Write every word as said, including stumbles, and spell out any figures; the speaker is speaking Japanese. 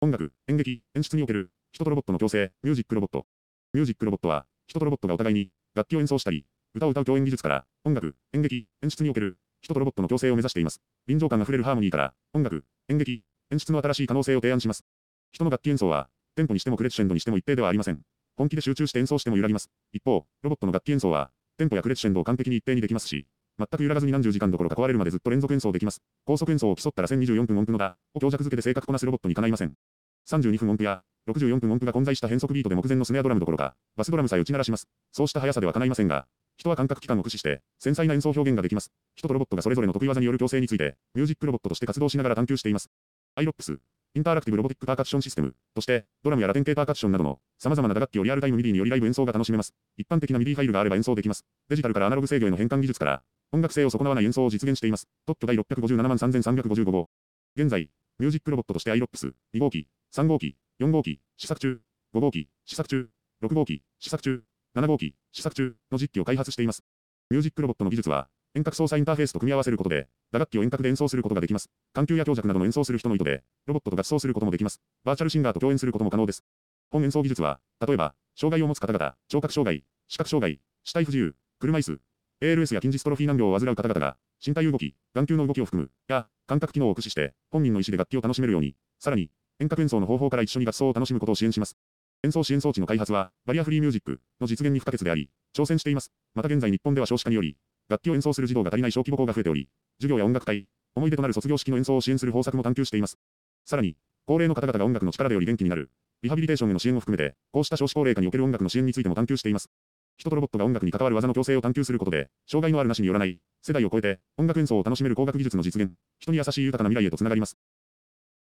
音楽、演劇、演出における、人とロボットの共生、ミュージックロボット。ミュージックロボットは、人とロボットがお互いに、楽器を演奏したり、歌を歌う共演技術から、音楽、演劇、演出における、人とロボットの共生を目指しています。臨場感あふれるハーモニーから、音楽、演劇、演出の新しい可能性を提案します。人の楽器演奏は、テンポにしてもクレッシェンドにしても一定ではありません。本気で集中して演奏しても揺らぎます。一方、ロボットの楽器演奏は、テンポやクレッシェンドを完璧に一定にできますし、全く揺らがずに何十時間どころか壊れるまでずっと連続演奏できます。高速演奏を競ったらせんにじゅうよんぷん音符のだを強弱付けて正確こなすロボットにかないません。さんじゅうにふん音符やろくじゅうよんぷん音符が混在した変則ビートで目前のスネアドラムどころか、バスドラムさえ打ち鳴らします。そうした速さではかないませんが、人は感覚器官を駆使して繊細な演奏表現ができます。人とロボットがそれぞれの得意技による共生について、ミュージックロボットとして活動しながら探求しています。アイロップス、インターラクティブロボティックパーカッションシステムとして、ドラムやラテン系パーカッションなどの様々な打楽器をリアルタイムミディによりライブ演奏が楽しめます。一般的なミディファイルがあれば演奏できます。デジタルからアナログ制御への変換技術から、音楽性を損なわない演奏を実現しています。特許第ろっぴゃくごじゅうななまんさんぜんさんびゃくごじゅうご号。現在、ミュージックロボットとしてアイロップス、に号機、さん号機、よん号機、試作中、ご号機、試作中、ろく号機、試作中、なな号機、試作中の実機を開発しています。ミュージックロボットの技術は、遠隔操作インターフェースと組み合わせることで、打楽器を遠隔で演奏することができます。環球や強弱などの演奏する人の意図で、ロボットと合奏することもできます。バーチャルシンガーと共演することも可能です。本演奏技術は、例えば、障害を持つ方々、聴覚障害、視覚障害、肢体不自由、車椅子、エーエルエス や筋ジストロフィー難病を患う方々が、身体動き、眼球の動きを含む、や、感覚機能を駆使して、本人の意思で楽器を楽しめるように、さらに、遠隔演奏の方法から一緒に合奏を楽しむことを支援します。演奏支援装置の開発は、バリアフリーミュージックの実現に不可欠であり、挑戦しています。また現在日本では少子化により、楽器を演奏する児童が足りない小規模校が増えており、授業や音楽会、思い出となる卒業式の演奏を支援する方策も探求しています。さらに、高齢の方々が音楽の力でより元気になる、リハビリテーションへの支援を含めて、こうした少子高齢化における音楽の支援についても探求しています。人とロボットが音楽に関わる技の共生を探求することで、障害のあるなしによらない、世代を超えて、音楽演奏を楽しめる工学技術の実現、人に優しい豊かな未来へとつながります。